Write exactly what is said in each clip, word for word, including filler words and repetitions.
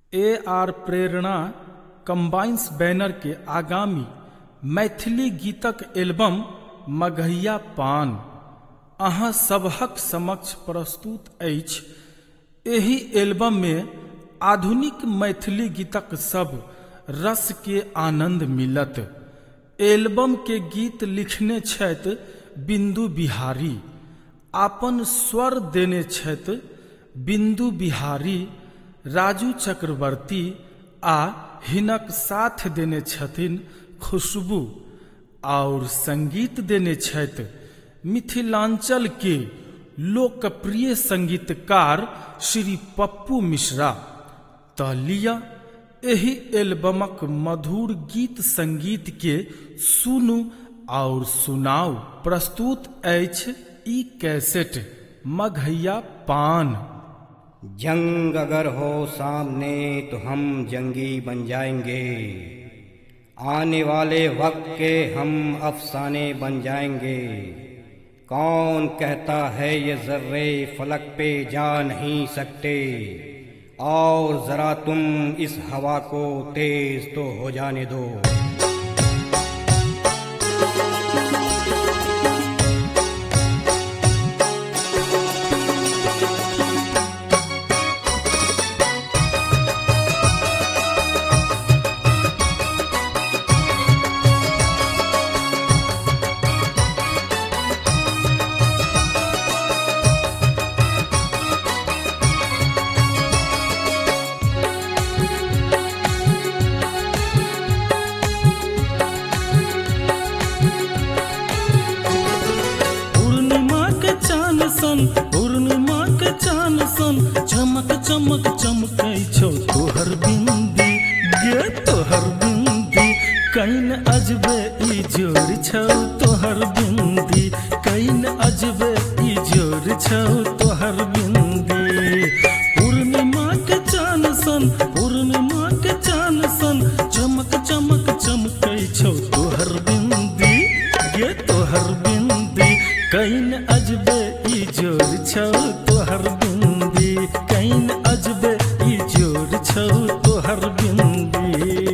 A R Prerna combines banner के आगामी मैथिली गीतक एल्बम मघैया पान अहाँ सबहक समक्ष प्रस्तुत अछि। एहि एल्बम में आधुनिक मैथिली गीतक सब रस के आनंद मिलत। एल्बम के गीत लिखने छथि बिंदु बिहारी, आपन स्वर देने छथि बिंदु बिहारी, राजू चक्रवर्ती आ हिनक साथ देने छथिन खुशबू और संगीत देने छथि मिथिलांचल के लोकप्रिय संगीतकार श्री पप्पू मिश्रा। त लिया एहि एल्बमक मधुर गीत संगीत के सुनू और सुनाऊ। प्रस्तुत अछि ई कैसेट मघैया पान। जंग अगर हो सामने तो हम जंगी बन जाएंगे, आने वाले वक्त के हम अफसाने बन जाएंगे। कौन कहता है ये जर्रे फलक पे जा नहीं सकते, और जरा तुम इस हवा को तेज तो हो जाने दो। पूर्णिमा के चान सन चमक चमक चमकै छौ तोहर बिंदी गे तोहर बिंदी। कैन अजबे ई जोर छौ तोहर बिंदी, कैन अजबे ई जोर छौ तोहर बिंदी। पूर्णिमा के चान सन पूर्णिमा के चान सन चमक चमक चमकै छौ तोहर बिंदी गे तोहर बिंदी। कैन अजबे ई जोर छौ तोहर बिंदी, कैन अजबे ई जोर छौ तोहर बिंदी।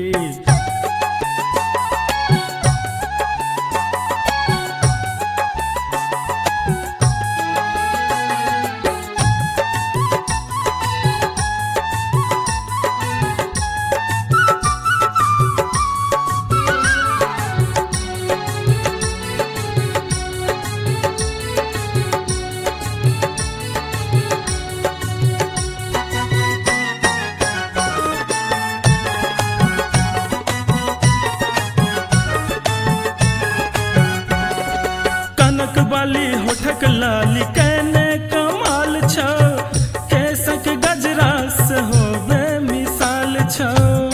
बाली होठक लाली कैने कमाल छौ, केसक गजरा से होबे मिसाल छौ।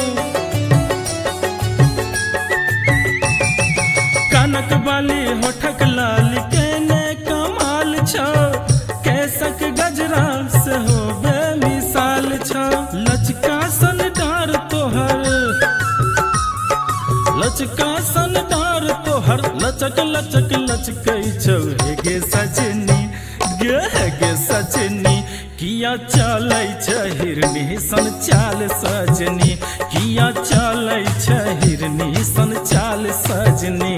कनक बाली होठक लाली कैने कमाल छौ, केसक गजरा से होबे मिसाल छौ। लचका सन डार तोहर लचका सन डार तोहर लचक लचक लचकै छौ गे सजनी गे गे सजनी। किया चलै छ हिरनी सन चाल सजनी, किया चलै छ हिरनी सन चाल सजनी।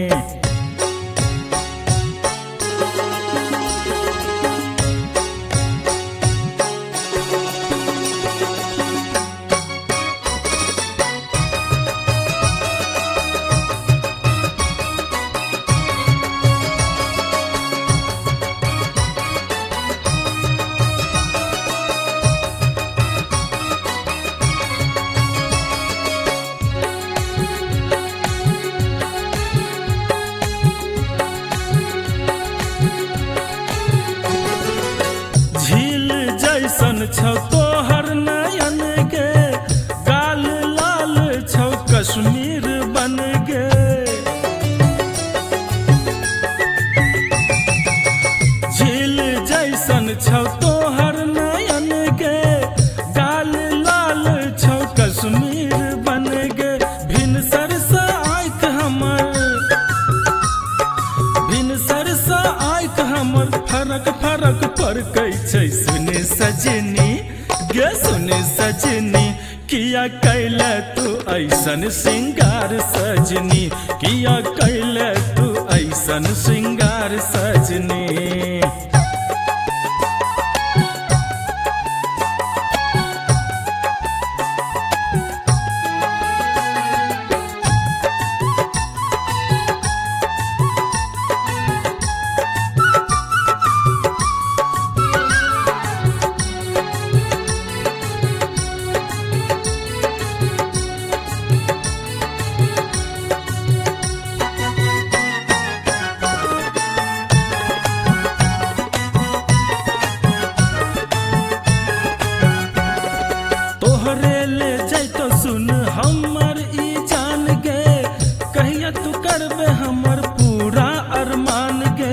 सन छौ तोहर नयन गे, गाल लाल छौ कश्मीर बन गे। झील जैसन छौ तोहर नयन गे, गाल लाल छौ कश्मीर बन गे। भिनसर सँ आँख हमर भिनसर सँ आँख हमर फरक फरक परकै छै। सुने सजनी गे सुने सजनी किया कैले तू ऐसन श्रृंगार सजनी, किया कैले तू ऐसन श्रृंगार सजनी। तोहरे ले जैतो सुन हमर ई जान गे, कहिया तू करबे हमर पूरा अरमान गे।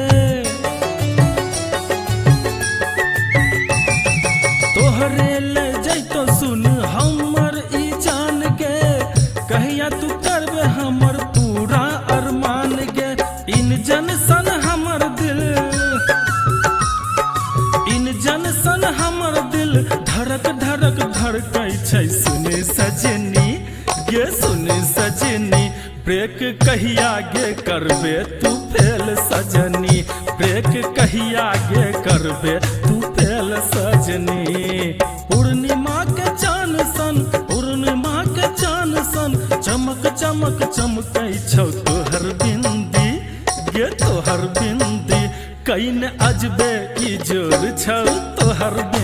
तोहरे ले जैतो सुन हमर ई जान गे, कहिया तू करबे हमर पूरा अरमान गे। इन जन सन हमर दिल, इन जन सन हमर दिल धड़क धड़क धड़कै छै सुने सजनी गे, सुने सजनी। ब्रेक कहिया गे करबे तू फेल सजनी, ब्रेक कहिया गे करबे तू फेल सजनी। पूर्णिमा के चान सन, पूर्णिमा के चान सन चमक चमक चमकै छौ तोहर बिंदी गे, तोहर बिंदी। कैन अजबे ई जोर छौ तोहर